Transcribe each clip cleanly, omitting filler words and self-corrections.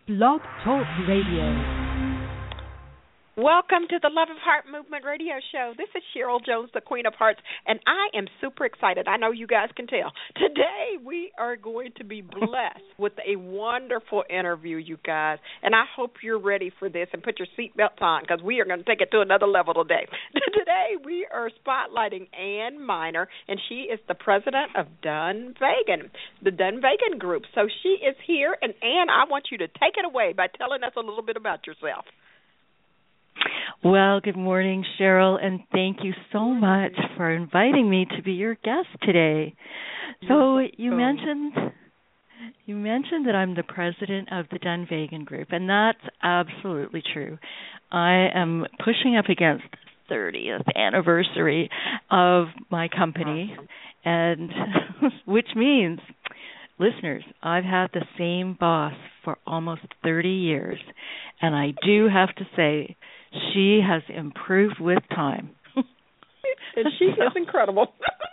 Blog Talk Radio. Welcome to the Love of Heart Movement Radio Show. This is Cheryl Jones, the Queen of Hearts, and I am super excited. I know you guys can tell. Today we are going to be blessed with a wonderful interview, you guys, and I hope you're ready for this and put your seatbelts on because we are going to take it to another level today. Today we are spotlighting Ann Miner, and she is the president of Dunvegan, the Dunvegan Group. So she is here, and Ann, I want you to take it away by telling us a little bit about yourself. Well, good morning, Cheryl, and thank you so much for inviting me to be your guest today. So you mentioned that I'm the president of the Dunvegan Group, and that's absolutely true. I am pushing up against the 30th anniversary of my company, and which means, listeners, I've had the same boss for almost 30 years, and I do have to say, she has improved with time. And she is incredible.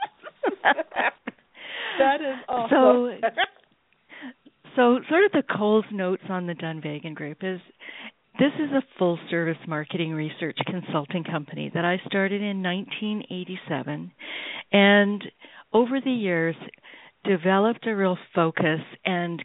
That is awesome. So sort of the Coles Notes on the Dunvegan Group is, this is a full-service marketing research consulting company that I started in 1987, and over the years developed a real focus and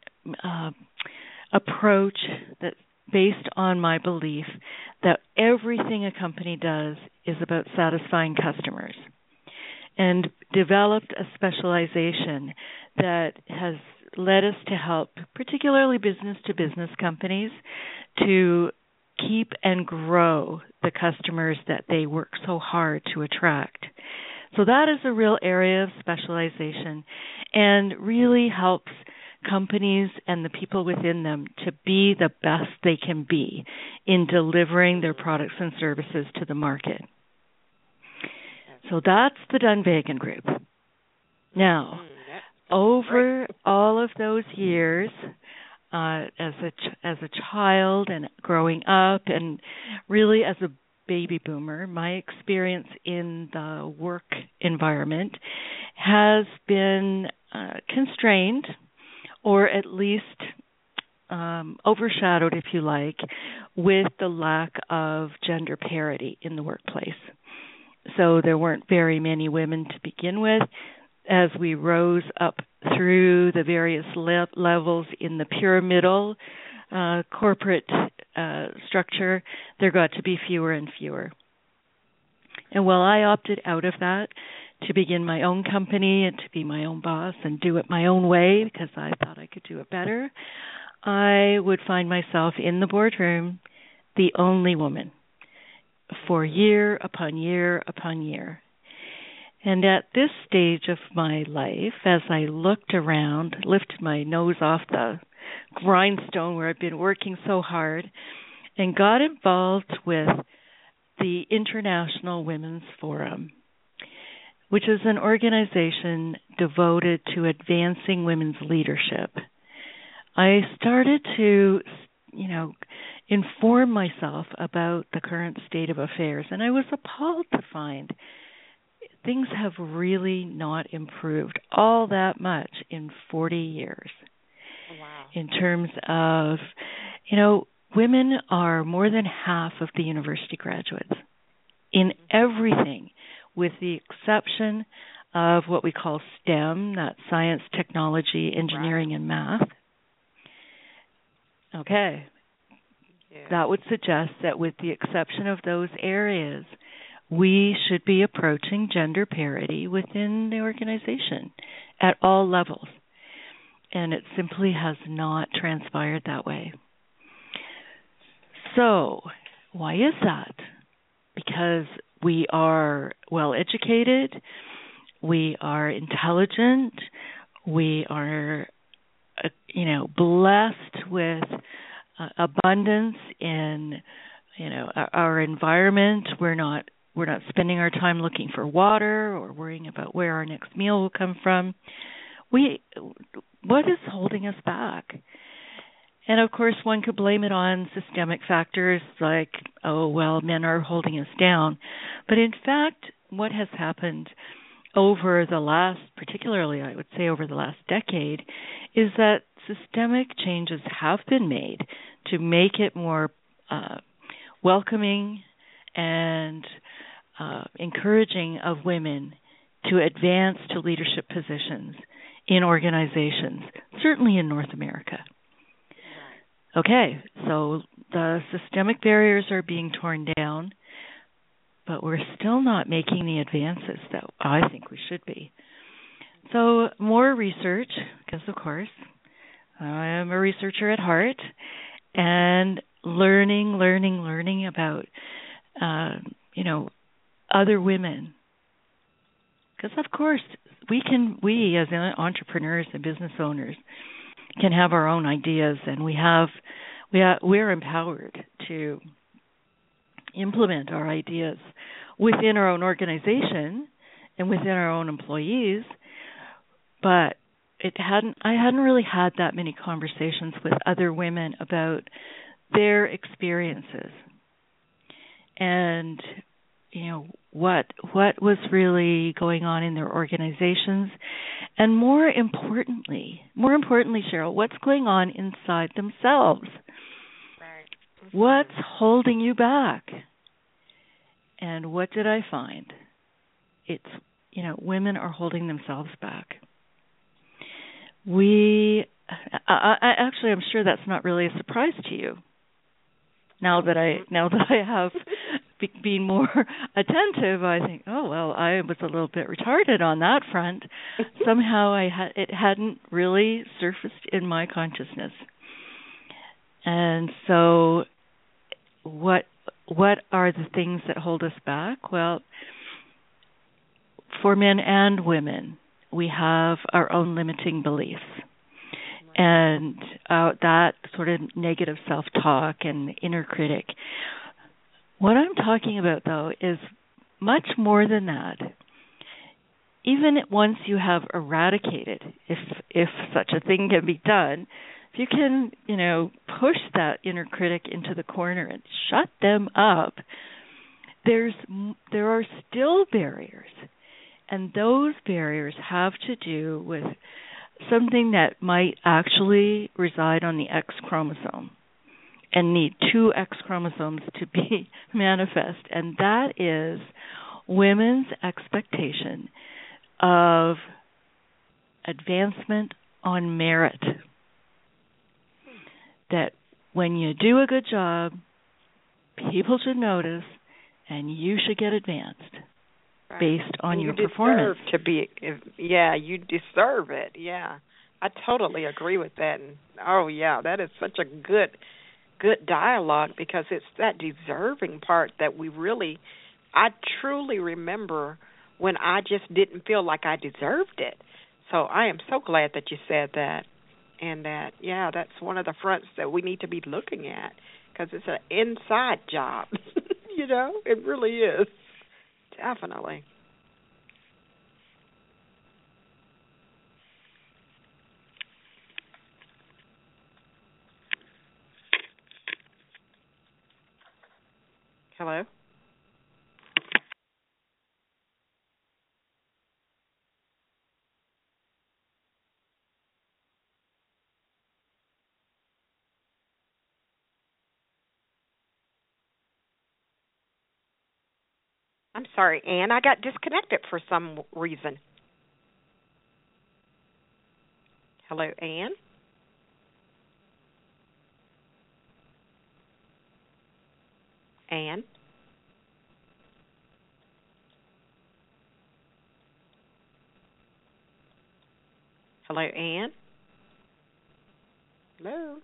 approach that based on my belief that everything a company does is about satisfying customers, and developed a specialization that has led us to help particularly business-to-business companies to keep and grow the customers that they work so hard to attract. So that is a real area of specialization and really helps companies and the people within them to be the best they can be in delivering their products and services to the market. So that's the Dunvegan Group. Now, over all of those years, as a child and growing up, and really as a baby boomer, my experience in the work environment has been constrained, or at least overshadowed, if you like, with the lack of gender parity in the workplace. So there weren't very many women to begin with. As we rose up through the various levels in the pyramidal corporate structure, there got to be fewer and fewer. And while I opted out of that to begin my own company and to be my own boss and do it my own way because I thought I could do it better, I would find myself in the boardroom, the only woman, for year upon year upon year. And at this stage of my life, as I looked around, lifted my nose off the grindstone where I'd been working so hard, and got involved with the International Women's Forum, which is an organization devoted to advancing women's leadership. I started to, inform myself about the current state of affairs, and I was appalled to find things have really not improved all that much in 40 years. Wow. In terms of, women are more than half of the university graduates in everything, with the exception of what we call STEM, that's science, technology, engineering, and math. Okay. Yeah. That would suggest that with the exception of those areas, we should be approaching gender parity within the organization at all levels. And it simply has not transpired that way. So, why is that? Because we are well educated, we are intelligent, we are, blessed with abundance in, our environment. We're not spending our time looking for water or worrying about where our next meal will come from. What is holding us back? And of course, one could blame it on systemic factors like, men are holding us down. But in fact, what has happened over the last, particularly I would say over the last decade, is that systemic changes have been made to make it more welcoming and encouraging of women to advance to leadership positions in organizations, certainly in North America. Okay, so the systemic barriers are being torn down, but we're still not making the advances that I think we should be. So more research, because of course I am a researcher at heart, and learning about other women, because of course we as entrepreneurs and business owners can have our own ideas, and we're empowered to implement our ideas within our own organization and within our own employees. But I hadn't really had that many conversations with other women about their experiences and what was really going on in their organizations, and more importantly, Cheryl, what's going on inside themselves. Right. What's holding you back? And what did I find? It's women are holding themselves back. I'm sure that's not really a surprise to you. Now that I have been more attentive, I think, oh well, I was a little bit retarded on that front. Somehow it hadn't really surfaced in my consciousness. And so, what are the things that hold us back? Well, for men and women, we have our own limiting beliefs. And that sort of negative self-talk and inner critic. What I'm talking about, though, is much more than that. Even once you have eradicated, if such a thing can be done, if you can, push that inner critic into the corner and shut them up, there are still barriers. And those barriers have to do with something that might actually reside on the X chromosome and need 2 X chromosomes to be manifest. And that is women's expectation of advancement on merit. That when you do a good job, people should notice and you should get advanced. Right. Based on your performance. You deserve it. Yeah, I totally agree with that. And that is such a good dialogue, because it's that deserving part that I truly remember when I just didn't feel like I deserved it. So I am so glad that you said that, and that's one of the fronts that we need to be looking at, because it's an inside job. It really is. Definitely. Hello? I'm sorry, Anne. I got disconnected for some reason. Hello, Anne? Anne? Hello, Anne? Hello?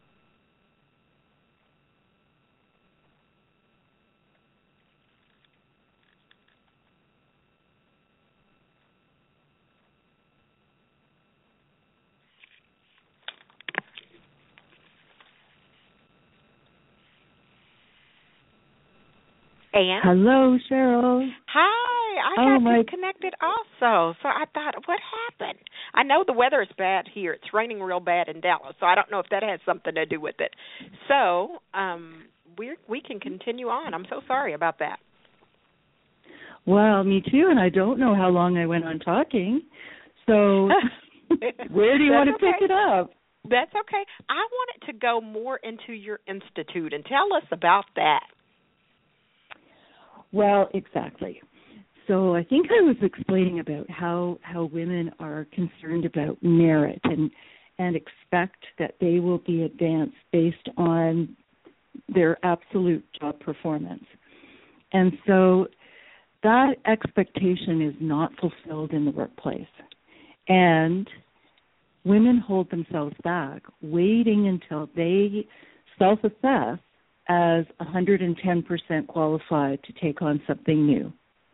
Anne? Hello, Cheryl. Hi. I got disconnected also. So I thought, what happened? I know the weather is bad here. It's raining real bad in Dallas, so I don't know if that has something to do with it. So we can continue on. I'm so sorry about that. Well, me too, and I don't know how long I went on talking. So where do you want to pick it up? That's okay. I wanted to go more into your institute and tell us about that. Well, exactly. So I think I was explaining about how women are concerned about merit and expect that they will be advanced based on their absolute job performance. And so that expectation is not fulfilled in the workplace. And women hold themselves back, waiting until they self-assess as 110% qualified to take on something new.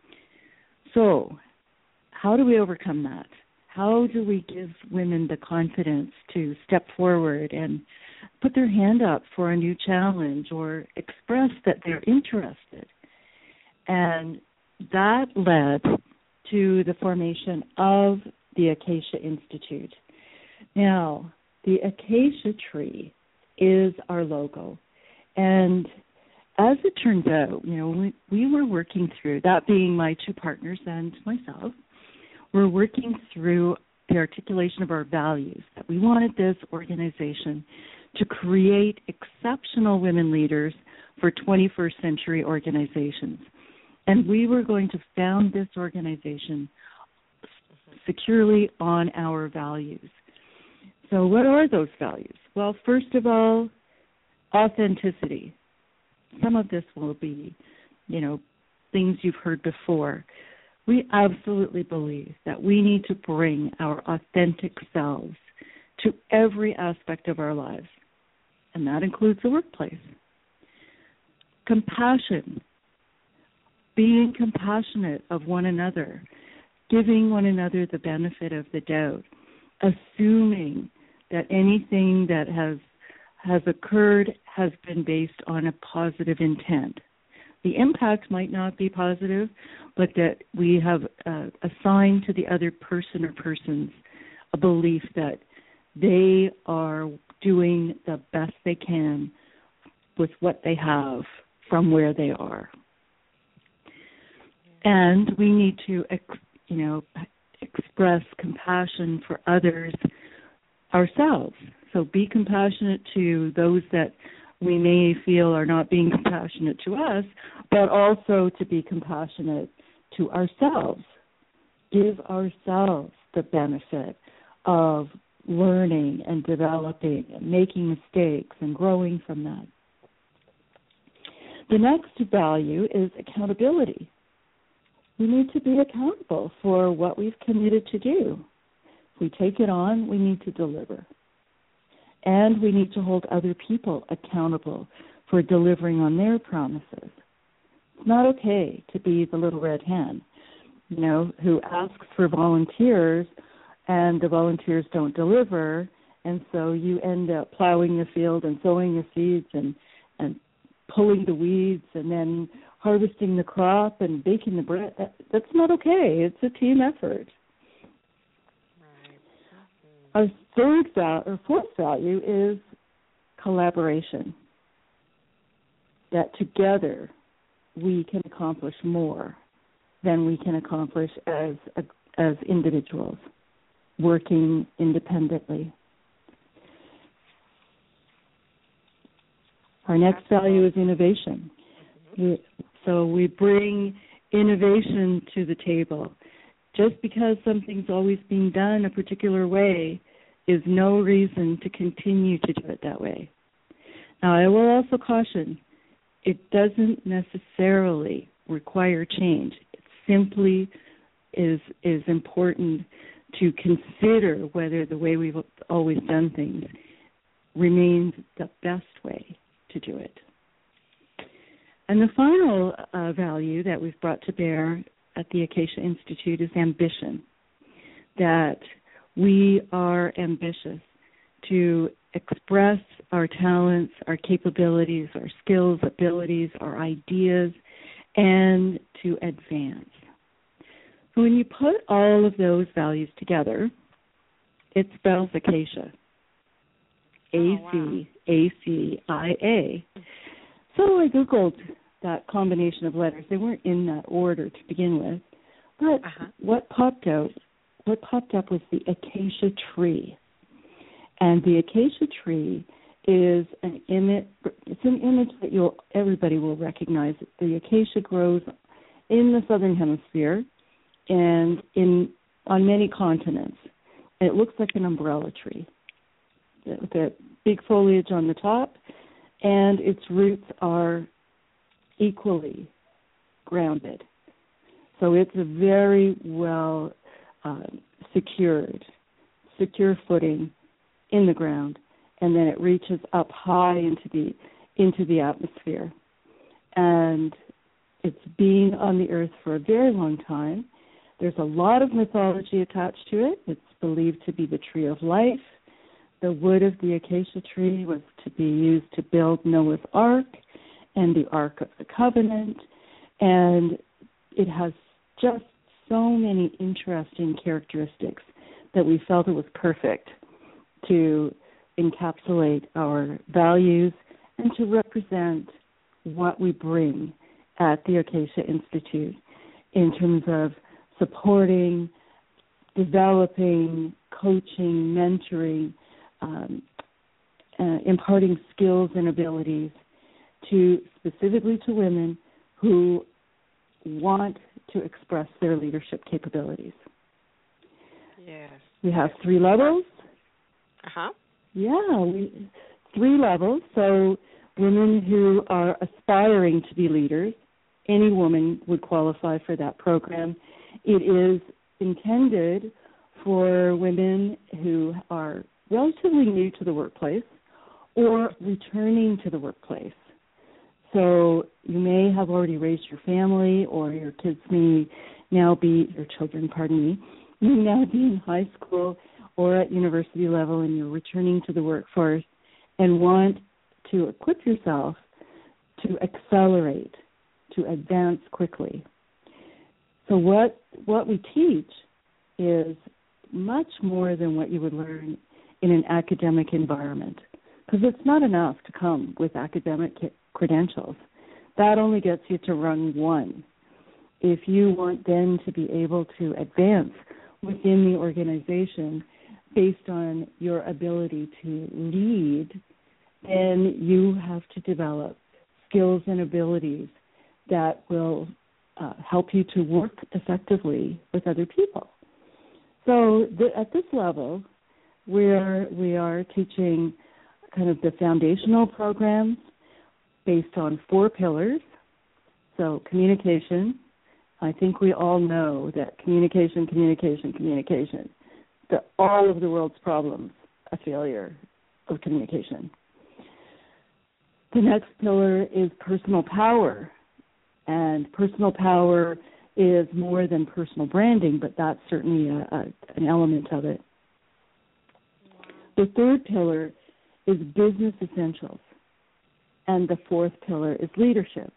So, how do we overcome that? How do we give women the confidence to step forward and put their hand up for a new challenge or express that they're interested? And that led to the formation of the Acacia Institute. Now, the acacia tree is our logo. And as it turns out, we were working through, that being my two partners and myself, we're working through the articulation of our values, that we wanted this organization to create exceptional women leaders for 21st century organizations. And we were going to found this organization securely on our values. So what are those values? Well, first of all, authenticity. Some of this will be, things you've heard before. We absolutely believe that we need to bring our authentic selves to every aspect of our lives, and that includes the workplace. Compassion, being compassionate of one another, giving one another the benefit of the doubt, assuming that anything that has occurred has been based on a positive intent. The impact might not be positive, but that we have assigned to the other person or persons a belief that they are doing the best they can with what they have from where they are. And we need to, express compassion for others ourselves. So be compassionate to those that we may feel are not being compassionate to us, but also to be compassionate to ourselves. Give ourselves the benefit of learning and developing and making mistakes and growing from that. The next value is accountability. We need to be accountable for what we've committed to do. If we take it on, we need to deliver. And we need to hold other people accountable for delivering on their promises. It's not okay to be the little red hen, who asks for volunteers and the volunteers don't deliver, and so you end up plowing the field and sowing the seeds and pulling the weeds and then harvesting the crop and baking the bread. That's not okay. It's a team effort. Our fourth value is collaboration. That together we can accomplish more than we can accomplish as individuals working independently. Our next value is innovation. So we bring innovation to the table. Just because something's always being done a particular way is no reason to continue to do it that way. Now, I will also caution, it doesn't necessarily require change. It simply is important to consider whether the way we've always done things remains the best way to do it. And the final value that we've brought to bear at the Acacia Institute is ambition, that we are ambitious to express our talents, our capabilities, our skills, abilities, our ideas, and to advance. So when you put all of those values together, it spells Acacia, A-C-A-C-I-A. So I Googled that combination of letters. They weren't in that order to begin with, but what popped up was the acacia tree. And the acacia tree is an image. It's an image that everybody will recognize. The acacia grows in the southern hemisphere and on many continents. And it looks like an umbrella tree with that big foliage on the top, and its roots are equally grounded. So it's a very well secure footing in the ground, and then it reaches up high into the atmosphere. And it's been on the earth for a very long time. There's a lot of mythology attached to it. It's believed to be the tree of life. The wood of the acacia tree was to be used to build Noah's Ark and the Ark of the Covenant. And it has just so many interesting characteristics that we felt it was perfect to encapsulate our values and to represent what we bring at the Acacia Institute in terms of supporting, developing, coaching, mentoring, imparting skills and abilities specifically to women who want to express their leadership capabilities. Yes. We have 3 levels. Uh-huh. Yeah, 3 levels. So women who are aspiring to be leaders, any woman would qualify for that program. It is intended for women who are relatively new to the workplace or returning to the workplace. So you may have already raised your family, or your kids may now be, your children, may now be in high school or at university level, and you're returning to the workforce and want to equip yourself to accelerate, to advance quickly. So what we teach is much more than what you would learn in an academic environment, because it's not enough to come with academic credentials. That only gets you to rung 1. If you want then to be able to advance within the organization based on your ability to lead, then you have to develop skills and abilities that will help you to work effectively with other people. So at this level, we are teaching kind of the foundational programs based on 4 pillars. So communication. I think we all know that communication, that all of the world's problems are failure of communication. The next pillar is personal power. And personal power is more than personal branding, but that's certainly an element of it. The third pillar is business essentials. And the 4th pillar is leadership.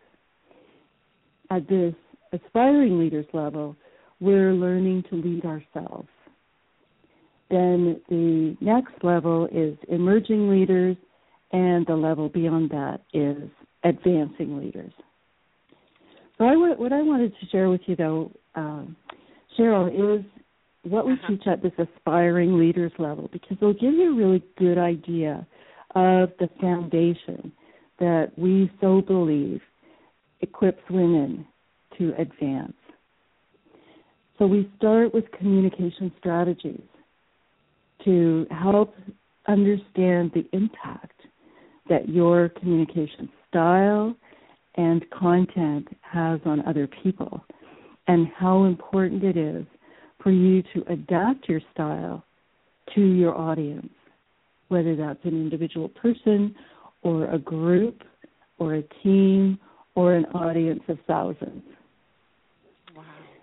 At this aspiring leaders level, we're learning to lead ourselves. Then the next level is emerging leaders, and the level beyond that is advancing leaders. So what I wanted to share with you, though, Cheryl, is what we teach at this aspiring leaders level, because it'll give you a really good idea of the foundation that we so believe equips women to advance. So we start with communication strategies to help understand the impact that your communication style and content has on other people, and how important it is for you to adapt your style to your audience, whether that's an individual person or a group or a team or an audience of thousands. Wow.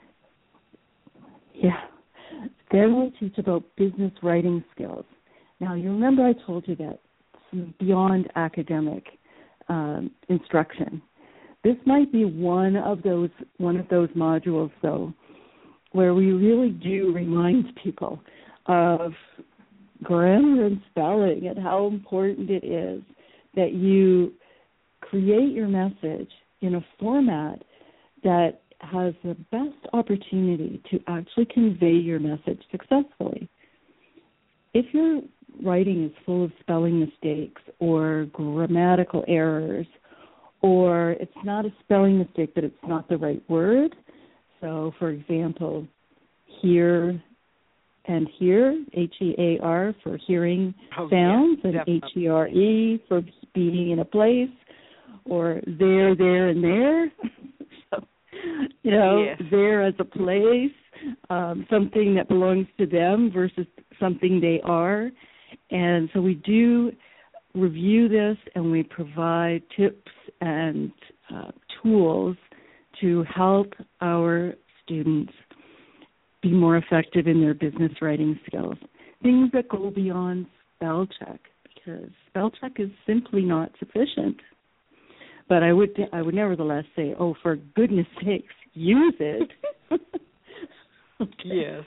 Yeah. Then we teach about business writing skills. Now, you remember I told you that beyond academic instruction. This might be one of those modules, though, where we really do remind people of grammar and spelling and how important it is that you create your message in a format that has the best opportunity to actually convey your message successfully. If you're writing is full of spelling mistakes or grammatical errors, or it's not a spelling mistake, but it's not the right word. So, for example, hear and hear, H-E-A-R, for hearing sounds, and H-E-R-E for being in a place, or there, and there. So, there as a place, something that belongs to them versus something they are. And so we do review this, and we provide tips and tools to help our students be more effective in their business writing skills. Things that go beyond spell check, because spell check is simply not sufficient. But I would nevertheless say, for goodness sakes, use it. Yes.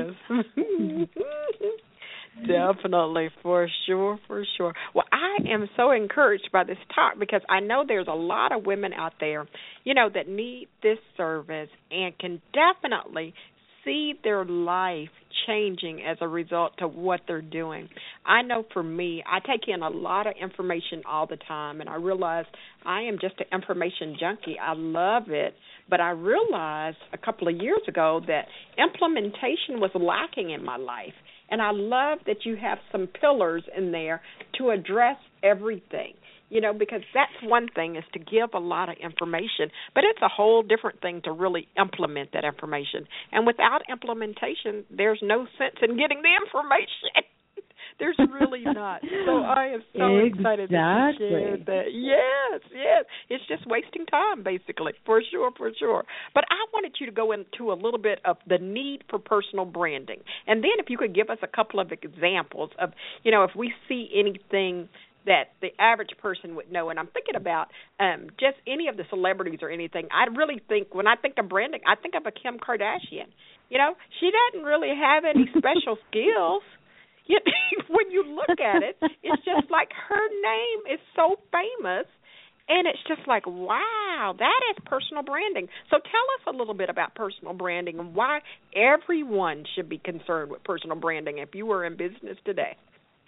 Definitely, for sure. Well, I am so encouraged by this talk because I know there's a lot of women out there, that need this service and can definitely see their life changing as a result of what they're doing. I know for me, I take in a lot of information all the time, and I realize I am just an information junkie. I love it, but I realized a couple of years ago that implementation was lacking in my life, and I love that you have some pillars in there to address everything. Because that's one thing is to give a lot of information, but it's a whole different thing to really implement that information. And without implementation, there's no sense in getting the information. There's really not. So I am so excited that you shared that. Yes. It's just wasting time, basically, for sure. But I wanted you to go into a little bit of the need for personal branding. And then if you could give us a couple of examples of, if we see anything that the average person would know. And I'm thinking about just any of the celebrities or anything. I really think, when I think of branding, I think of a Kim Kardashian. She doesn't really have any special skills. Yet, when you look at it, it's just like her name is so famous, and it's just like, wow, that is personal branding. So tell us a little bit about personal branding and why everyone should be concerned with personal branding if you were in business today.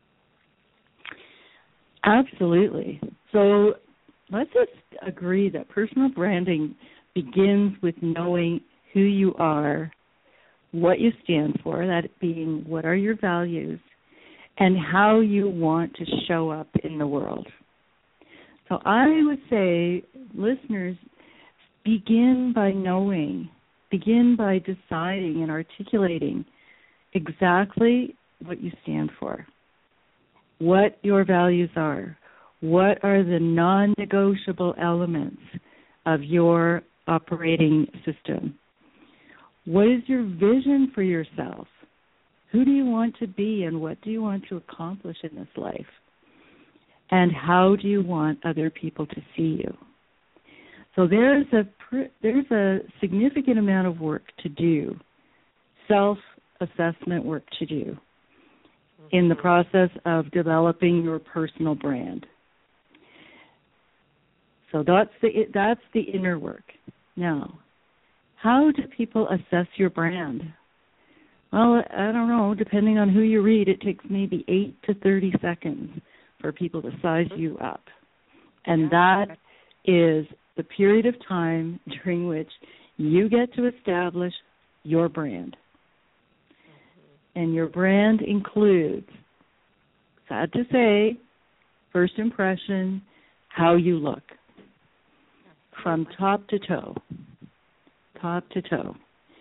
Absolutely. So let's just agree that personal branding begins with knowing who you are, what you stand for, that being what are your values, and how you want to show up in the world. So I would say, listeners, begin by deciding and articulating exactly what you stand for, what your values are, what are the non-negotiable elements of your operating system. What is your vision for yourself? Who do you want to be, and what do you want to accomplish in this life? And how do you want other people to see you? So there's a significant amount of work to do, self-assessment work to do in the process of developing your personal brand. So that's the inner work. Now, how do people assess your brand? Well, I don't know. Depending on who you read, it takes maybe 8 to 30 seconds for people to size you up. And that is the period of time during which you get to establish your brand. And your brand includes, sad to say, first impression, how you look, from top to toe. Top to toe.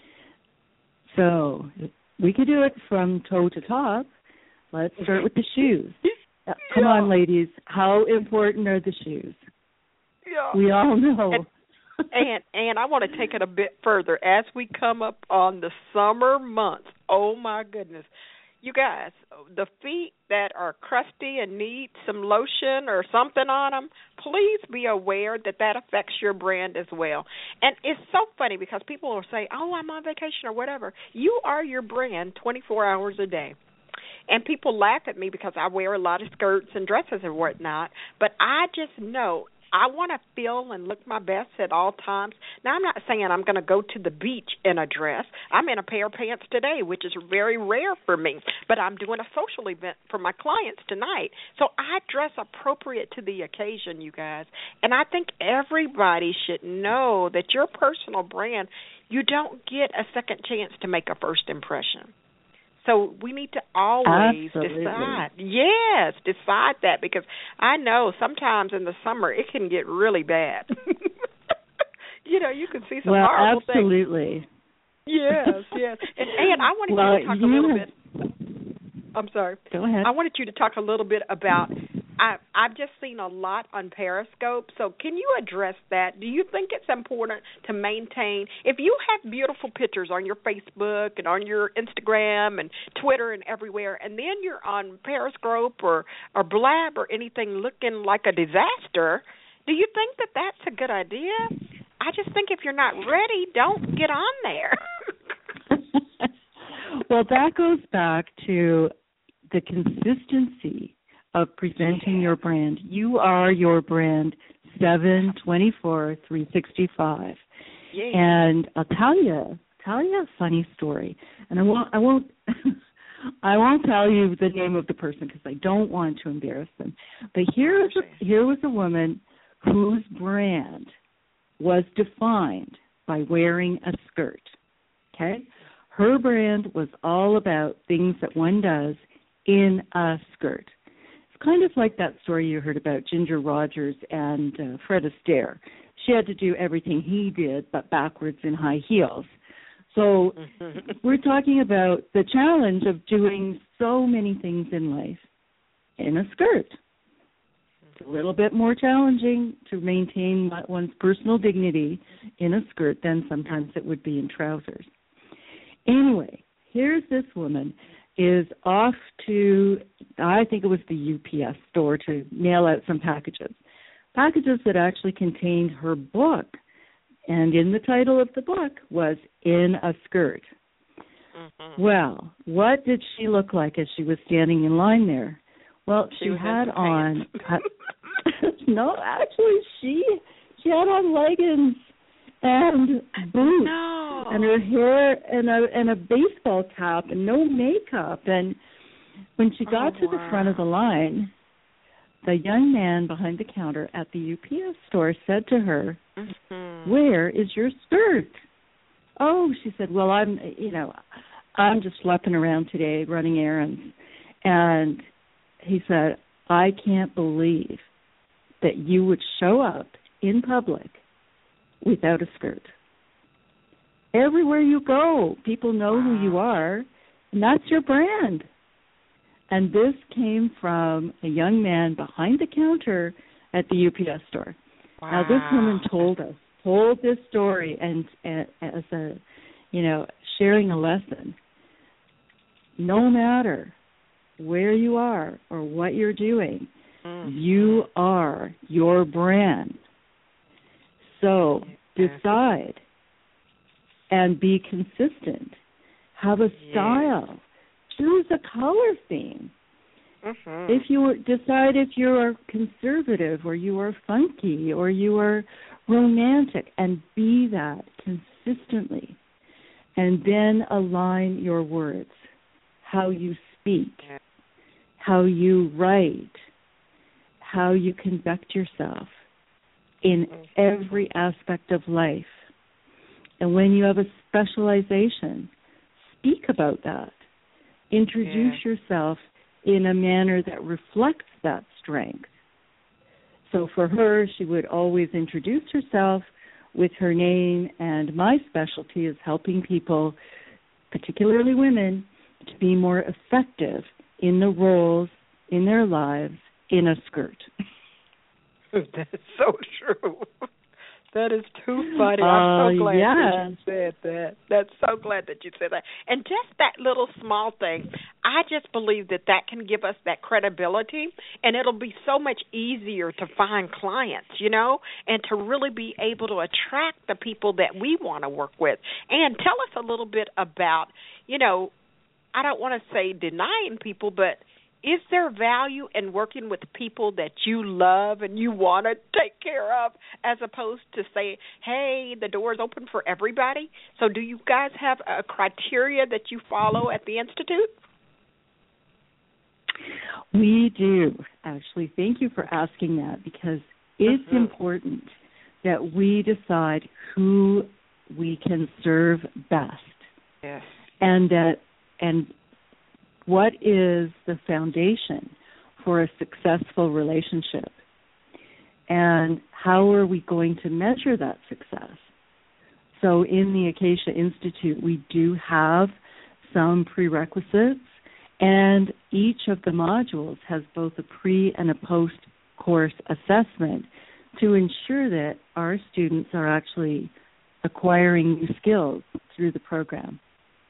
So we could do it from toe to top. Let's start with the shoes. Come on, ladies. How important are the shoes? Yeah. We all know. And I want to take it a bit further. As we come up on the summer months, oh, my goodness. You guys, the feet that are crusty and need some lotion or something on them, please be aware that affects your brand as well. And it's so funny because people will say, oh, I'm on vacation or whatever. You are your brand 24 hours a day. And people laugh at me because I wear a lot of skirts and dresses and whatnot, but I just know I want to feel and look my best at all times. Now, I'm not saying I'm going to go to the beach in a dress. I'm in a pair of pants today, which is very rare for me, but I'm doing a social event for my clients tonight. So I dress appropriate to the occasion, you guys. And I think everybody should know that your personal brand, you don't get a second chance to make a first impression. So we need to always decide. Yes, decide that, because I know sometimes in the summer it can get really bad. You know, you can see some horrible things. Absolutely. Yes. And I wanted you to talk a little bit. I'm sorry. Go ahead. I wanted you to talk a little bit about, I've just seen a lot on Periscope, so can you address that? Do you think it's important to maintain, if you have beautiful pictures on your Facebook and on your Instagram and Twitter and everywhere, and then you're on Periscope or Blab or anything looking like a disaster, do you think that that's a good idea? I just think if you're not ready, don't get on there. Well, that goes back to the consistency of presenting your brand. You are your brand 7/24, 365. Yeah. And I'll tell you a funny story. And I won't tell you the name of the person because I don't want to embarrass them. But here was a woman whose brand was defined by wearing a skirt. Okay? Her brand was all about things that one does in a skirt. It's kind of like that story you heard about Ginger Rogers and Fred Astaire. She had to do everything he did, but backwards in high heels. So we're talking about the challenge of doing so many things in life in a skirt. It's a little bit more challenging to maintain one's personal dignity in a skirt than sometimes it would be in trousers. Anyway, here's this woman is off to, I think it was the UPS store, to mail out some packages that actually contained her book. And in the title of the book was In a Skirt. Mm-hmm. Well, what did she look like as she was standing in line there? Well, she had on, no, actually she had on leggings and boots. No. And her hair and a baseball cap and no makeup. And when she got to the front of the line, the young man behind the counter at the UPS store said to her, "Where is your skirt?" Oh, she said, "Well, I'm just schlepping around today running errands." And he said, "I can't believe that you would show up in public without a skirt. Everywhere you go, people know who you are, and that's your brand." And this came from a young man behind the counter at the UPS store. Wow. Now, this woman told this story and as a, sharing a lesson. No matter where you are or what you're doing, you are your brand. So decide and be consistent. Have a style. Choose a color theme. Mm-hmm. If you decide if you are conservative or you are funky or you are romantic, and be that consistently. And then align your words, how you speak, how you write, how you conduct yourself in every aspect of life. And when you have a specialization, speak about that. Introduce yourself in a manner that reflects that strength. So for her, she would always introduce herself with her name, and my specialty is helping people, particularly women, to be more effective in the roles in their lives in a skirt. That's so true. That is too funny. I'm so glad that you said that. That's so glad that you said that. And just that little small thing, I just believe that can give us that credibility, and it'll be so much easier to find clients, and to really be able to attract the people that we want to work with. And tell us a little bit about, I don't want to say denying people, but is there value in working with people that you love and you want to take care of, as opposed to say, hey, the door is open for everybody? So do you guys have a criteria that you follow at the Institute? We do, actually. Thank you for asking that, because it's important that we decide who we can serve best. Yes. And what is the foundation for a successful relationship? And how are we going to measure that success? So in the Acacia Institute, we do have some prerequisites, and each of the modules has both a pre- and a post-course assessment to ensure that our students are actually acquiring new skills through the program.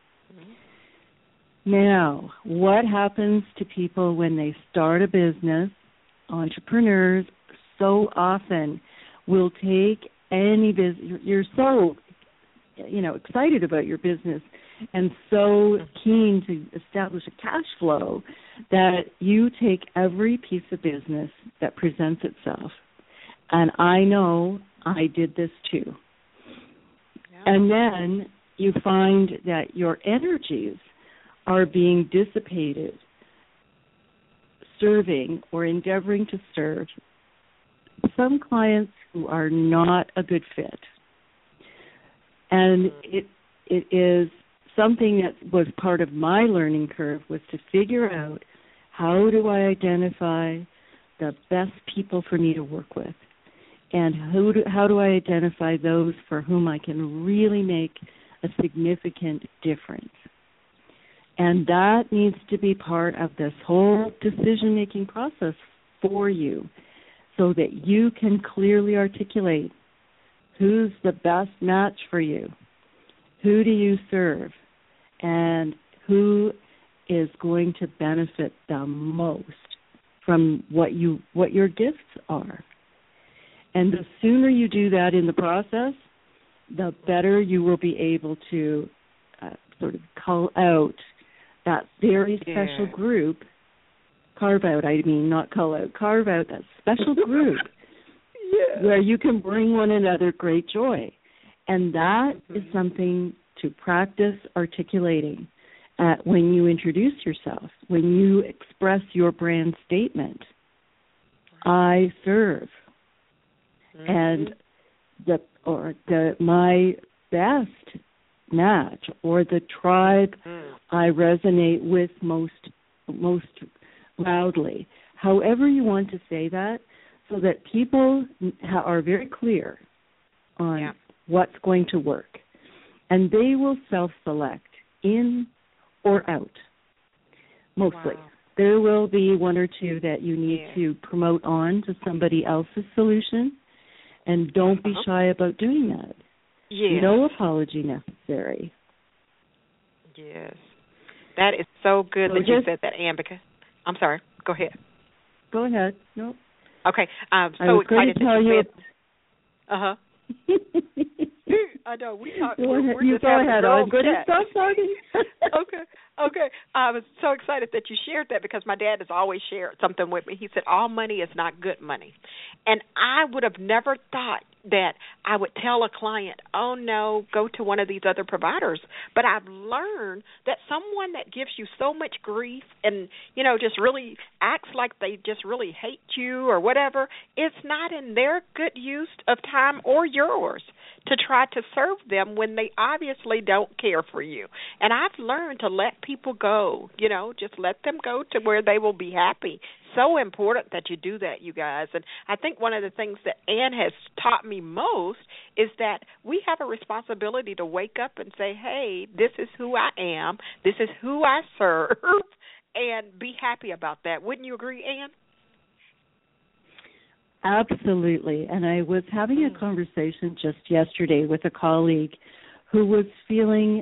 Now, what happens to people when they start a business? Entrepreneurs so often will take any business. You're so, excited about your business and so keen to establish a cash flow that you take every piece of business that presents itself. And I know I did this too. Yeah. And then you find that your energies are being dissipated serving or endeavoring to serve some clients who are not a good fit. And it is something that was part of my learning curve, was to figure out, how do I identify the best people for me to work with? And how do I identify those for whom I can really make a significant difference? And that needs to be part of this whole decision-making process for you, so that you can clearly articulate who's the best match for you, who do you serve, and who is going to benefit the most from what your gifts are. And the sooner you do that in the process, the better you will be able to sort of call out that very special group. Carve out that special group where you can bring one another great joy. And that is something to practice articulating when you introduce yourself, when you express your brand statement. I serve. And my best match, or the tribe I resonate with most loudly. However you want to say that, so that people are very clear on what's going to work. And they will self-select in or out, mostly. Wow. There will be one or two that you need to promote on to somebody else's solution, and don't be shy about doing that. Yes. No apology necessary. Yes. That is so good that you said that, Ann, because I'm sorry. Go ahead. Go ahead. No. Okay. I'm so excited to tell you. Uh-huh. I know. We're you just go ahead. I'm going to stop talking. Okay. I was so excited that you shared that, because my dad has always shared something with me. He said, all money is not good money. And I would have never thought that I would tell a client, oh, no, go to one of these other providers. But I've learned that someone that gives you so much grief and, just really acts like they just really hate you or whatever, it's not in their good use of time or yours to try to serve them when they obviously don't care for you. And I've learned to let people go, just let them go to where they will be happy. So important that you do that, you guys. And I think one of the things that Ann has taught me most is that we have a responsibility to wake up and say, hey, this is who I am, this is who I serve, and be happy about that. Wouldn't you agree, Ann? Absolutely. And I was having a conversation just yesterday with a colleague who was feeling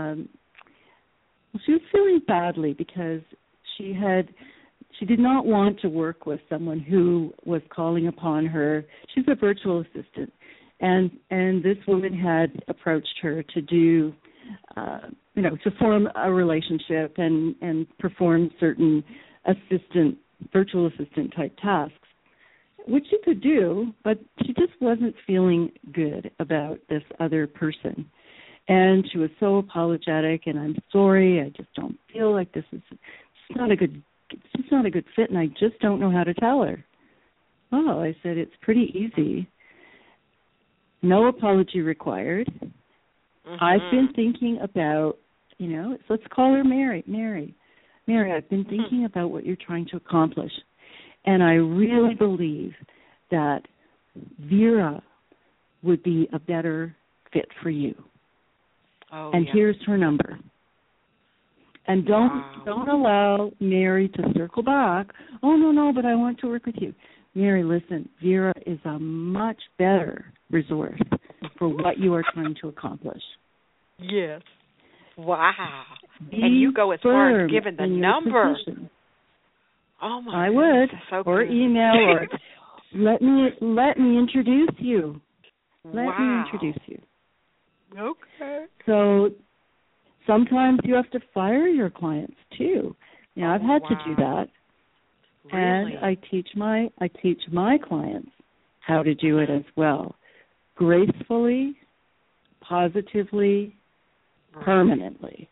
badly because she did not want to work with someone who was calling upon her. She's a virtual assistant, and this woman had approached her to do to form a relationship and perform certain virtual assistant type tasks, which she could do, but she just wasn't feeling good about this other person. And she was so apologetic, and I'm sorry, I just don't feel like it's not a good fit, and I just don't know how to tell her. Well, I said, it's pretty easy. No apology required. Mm-hmm. I've been thinking about, let's call her Mary. Mary, I've been thinking about what you're trying to accomplish. And I really believe that Vera would be a better fit for you. Oh, and here's her number. And don't allow Mary to circle back. Oh, no, but I want to work with you. Mary, listen, Vera is a much better resource for what you are trying to accomplish. Yes. Wow. And you go as far as giving the number. Oh, my I would. So or good. Email, or let me introduce you. Let me introduce you. Okay. So sometimes you have to fire your clients too. I've had to do that. Really? And I teach my clients how to do it as well. Gracefully, positively, permanently.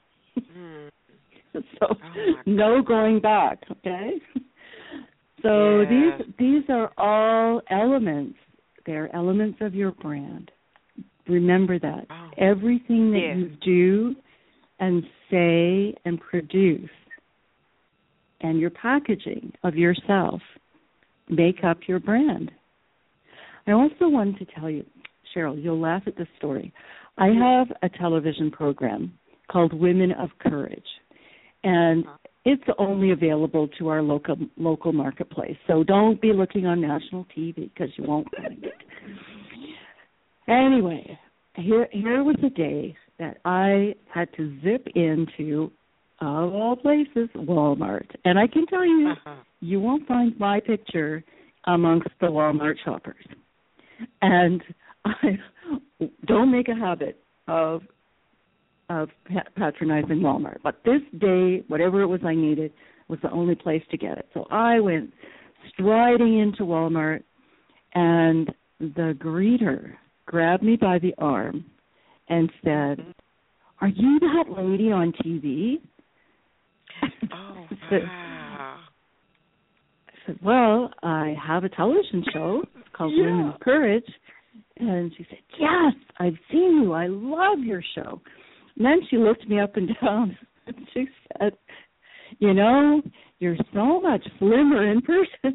So no going back, okay? So these are all elements. They're elements of your brand. Remember that. Oh. Everything that you do and say and produce and your packaging of yourself make up your brand. I also wanted to tell you, Cheryl, you'll laugh at this story. I have a television program called Women of Courage, and it's only available to our local marketplace. So don't be looking on national TV because you won't find it. Anyway, here was a day that I had to zip into, of all places, Walmart. And I can tell you, you won't find my picture amongst the Walmart shoppers. And I don't make a habit of patronizing Walmart. But this day, whatever it was I needed, was the only place to get it. So I went striding into Walmart, and the greeter grabbed me by the arm and said, "Are you that lady on TV?" Oh, wow. I said, "Well, I have a television show. It's called Women of Courage." And she said, "Yes, I've seen you. I love your show." And then she looked me up and down and she said, "You're so much slimmer in person."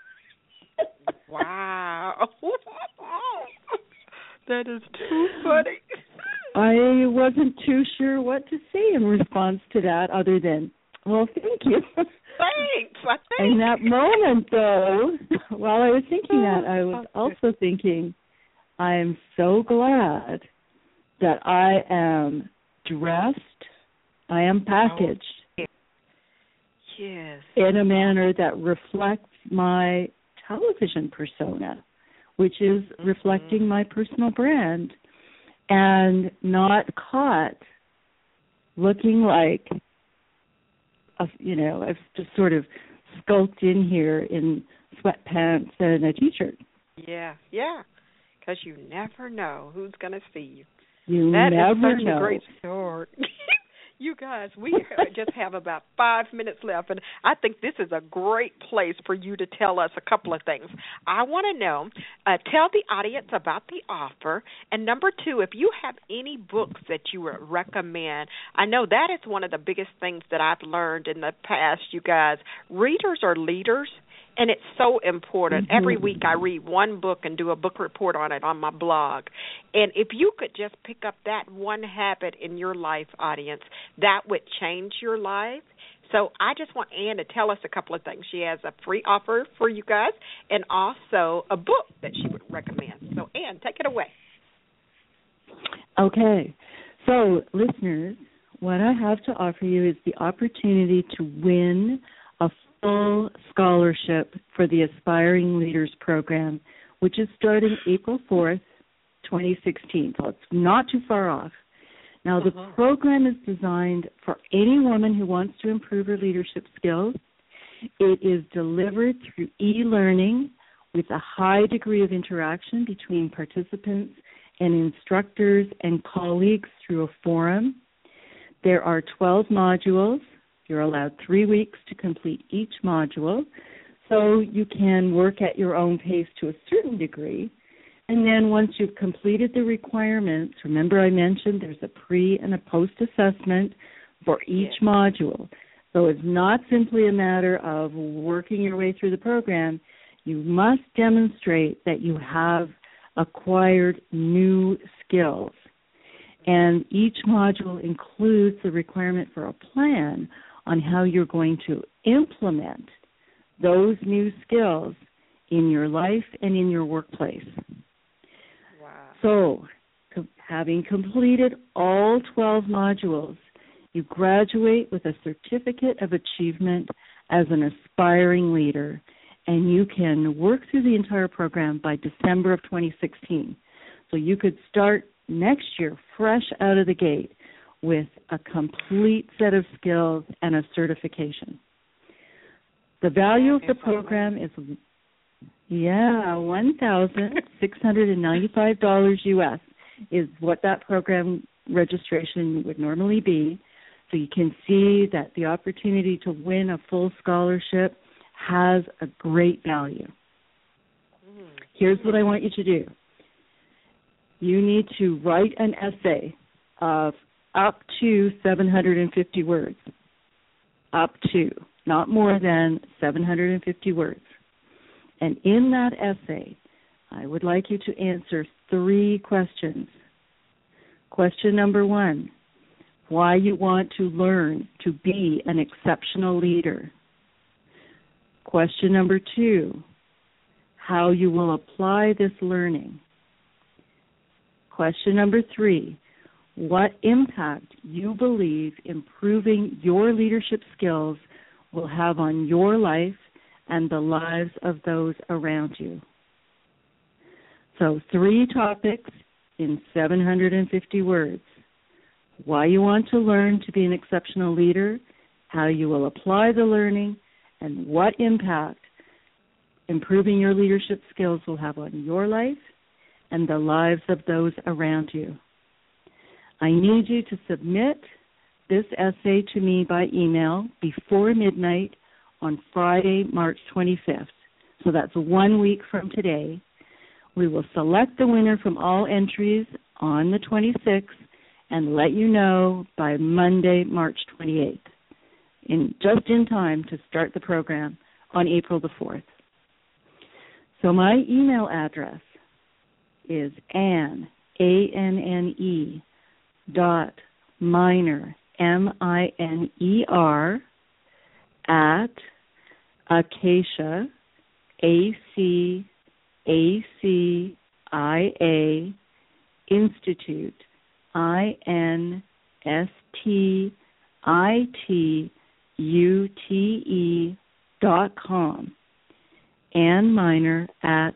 Wow. That is too funny. I wasn't too sure what to say in response to that other than, well, thank you. Thanks. In that moment, though, while I was thinking that, I was also thinking, I am so glad that I am dressed, I am packaged in a manner that reflects my television persona, which is reflecting my personal brand, and not caught looking like, I've just sort of skulked in here in sweatpants and a T-shirt. Yeah, because you never know who's going to see you. That is such know. a great story. You guys, we just have about 5 minutes left, and I think this is a great place for you to tell us a couple of things. I want to know, tell the audience about the offer, and number two, if you have any books that you would recommend. I know that is one of the biggest things that I've learned in the past, you guys. Readers are leaders. And it's so important. Mm-hmm. Every week I read one book and do a book report on it on my blog. And if you could just pick up that one habit in your life, audience, that would change your life. So I just want Ann to tell us a couple of things. She has a free offer for you guys and also a book that she would recommend. So, Ann, take it away. Okay. So, listeners, what I have to offer you is the opportunity to win a full scholarship for the Aspiring Leaders Program, which is starting April 4th, 2016. So it's not too far off. Now, the program is designed for any woman who wants to improve her leadership skills, It is delivered through e-learning with a high degree of interaction between participants and instructors and colleagues through a forum. There are 12 modules. You're allowed 3 weeks to complete each module, so you can work at your own pace to a certain degree. And then once you've completed the requirements, remember I mentioned there's a pre- and a post-assessment for each module. So it's not simply a matter of working your way through the program. You must demonstrate that you have acquired new skills. And each module includes the requirement for a plan on how you're going to implement those new skills in your life and in your workplace. Wow. So, having completed all 12 modules, you graduate with a certificate of achievement as an aspiring leader, and you can work through the entire program by December of 2016. So you could start next year fresh out of the gate with a complete set of skills and a certification. The value of the program is, $1,695 US is what that program registration would normally be. So you can see that the opportunity to win a full scholarship has a great value. Here's what I want you to do. You need to write an essay of up to 750 words. Up to, not more than 750 words. And in that essay, I would like you to answer 3 questions. Question number 1, why you want to learn to be an exceptional leader. Question number 2, how you will apply this learning. Question number 3, what impact you believe improving your leadership skills will have on your life and the lives of those around you. So 3 topics in 750 words. Why you want to learn to be an exceptional leader, how you will apply the learning, and what impact improving your leadership skills will have on your life and the lives of those around you. I need you to submit this essay to me by email before midnight on Friday, March 25th. So that's 1 week from today. We will select the winner from all entries on the 26th and let you know by Monday, March 28th, just in time to start the program on April the 4th. So my email address is Anne, A-N-N-E, .Miner, M-I-N-E-R, at Acacia, A-C-A-C-I-A, Institute, INSTITUTE.com. Anne Miner at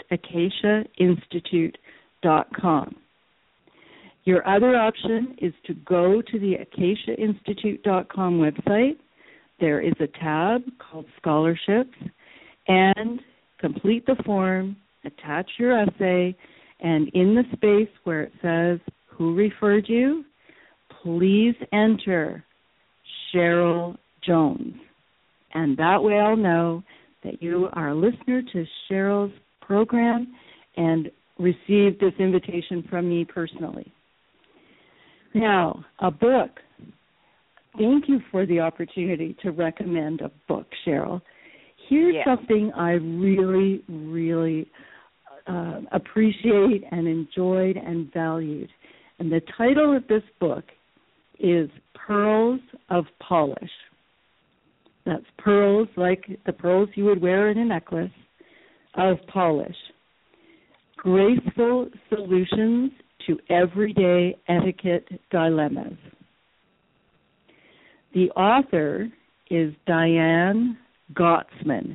acaciainstitute.com. Your other option is to go to the acaciainstitute.com website. There is a tab called Scholarships, and complete the form, attach your essay, and in the space where it says who referred you, please enter Cheryl Jones. And that way I'll know that you are a listener to Cheryl's program and received this invitation from me personally. Now, a book. Thank you for the opportunity to recommend a book, Cheryl. Here's something I really, really appreciate and enjoyed and valued. And the title of this book is Pearls of Polish. That's pearls like the pearls you would wear in a necklace of polish. Graceful solutions to everyday etiquette dilemmas. The author is Diane Gottsman,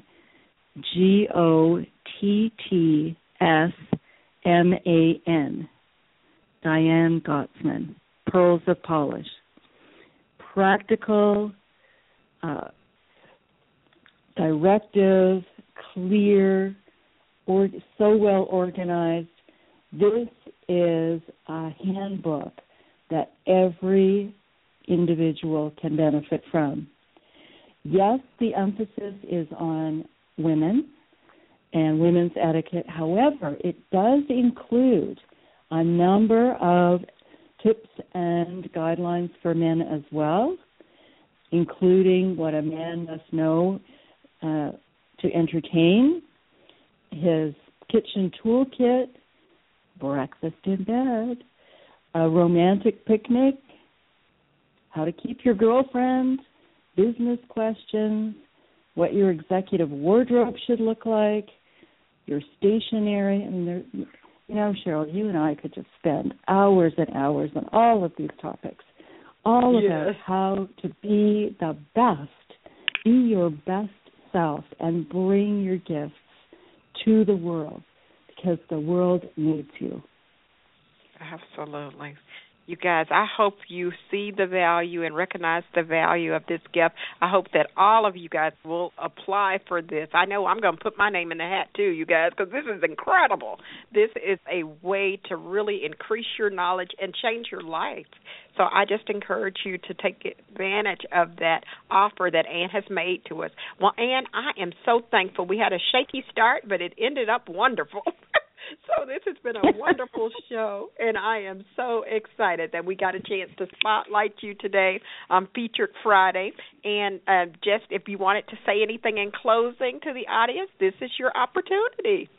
G-O-T-T-S-M-A-N. Diane Gottsman, Pearls of Polish. Practical directive, clear, or so well organized. This is a handbook that every individual can benefit from. Yes, the emphasis is on women and women's etiquette. However, it does include a number of tips and guidelines for men as well, including what a man must know to entertain, his kitchen toolkit, breakfast in bed, a romantic picnic, how to keep your girlfriend, business questions, what your executive wardrobe should look like, your stationery. I mean, Cheryl, you and I could just spend hours and hours on all of these topics, all about how to be the best, be your best self, and bring your gifts to the world, because the world needs you. Absolutely. You guys, I hope you see the value and recognize the value of this gift. I hope that all of you guys will apply for this. I know I'm going to put my name in the hat too, you guys, because this is incredible. This is a way to really increase your knowledge and change your life. So I just encourage you to take advantage of that offer that Ann has made to us. Well, Ann, I am so thankful. We had a shaky start, but it ended up wonderful. So this has been a wonderful show, and I am so excited that we got a chance to spotlight you today on Featured Friday. And just if you wanted to say anything in closing to the audience, this is your opportunity.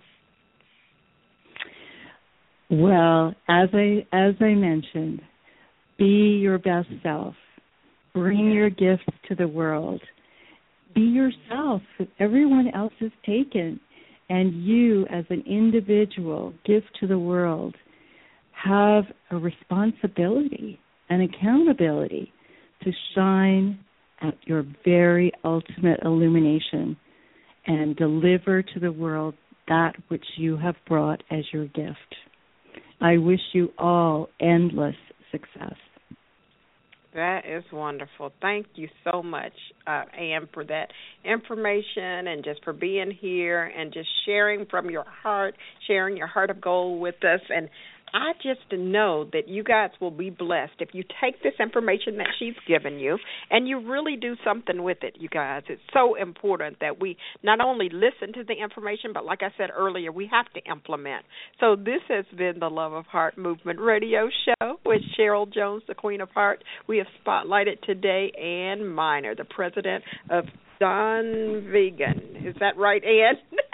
Well, as I mentioned, be your best self. Bring your gifts to the world. Be yourself. Everyone else is taken. And you, as an individual, give to the world, have a responsibility, an accountability to shine at your very ultimate illumination and deliver to the world that which you have brought as your gift. I wish you all endless success. That is wonderful. Thank you so much, Ann, for that information and just for being here and just sharing from your heart, sharing your heart of gold with us. And I just know that you guys will be blessed if you take this information that she's given you and you really do something with it, you guys. It's so important that we not only listen to the information, but like I said earlier, we have to implement. So this has been the Love of Heart Movement Radio Show with Cheryl Jones, the Queen of Hearts. We have spotlighted today Ann Miner, the president of Dunvegan. Is that right, Ann?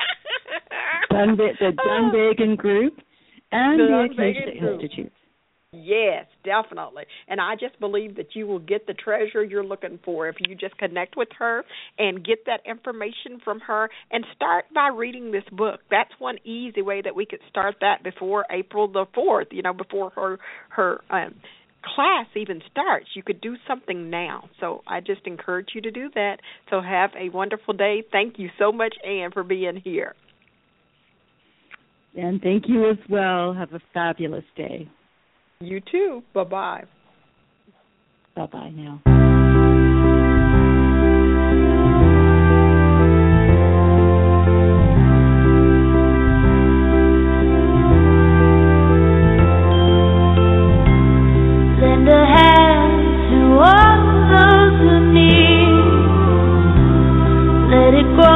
The Dunvegan Group. And the Acacia Institute. Yes, definitely. And I just believe that you will get the treasure you're looking for if you just connect with her and get that information from her and start by reading this book. That's one easy way that we could start that before April the 4th, before her class even starts. You could do something now. So I just encourage you to do that. So have a wonderful day. Thank you so much, Ann, for being here. And thank you as well. Have a fabulous day. You too. Bye-bye. Bye-bye now. Lend a hand to all those who need. Let it grow.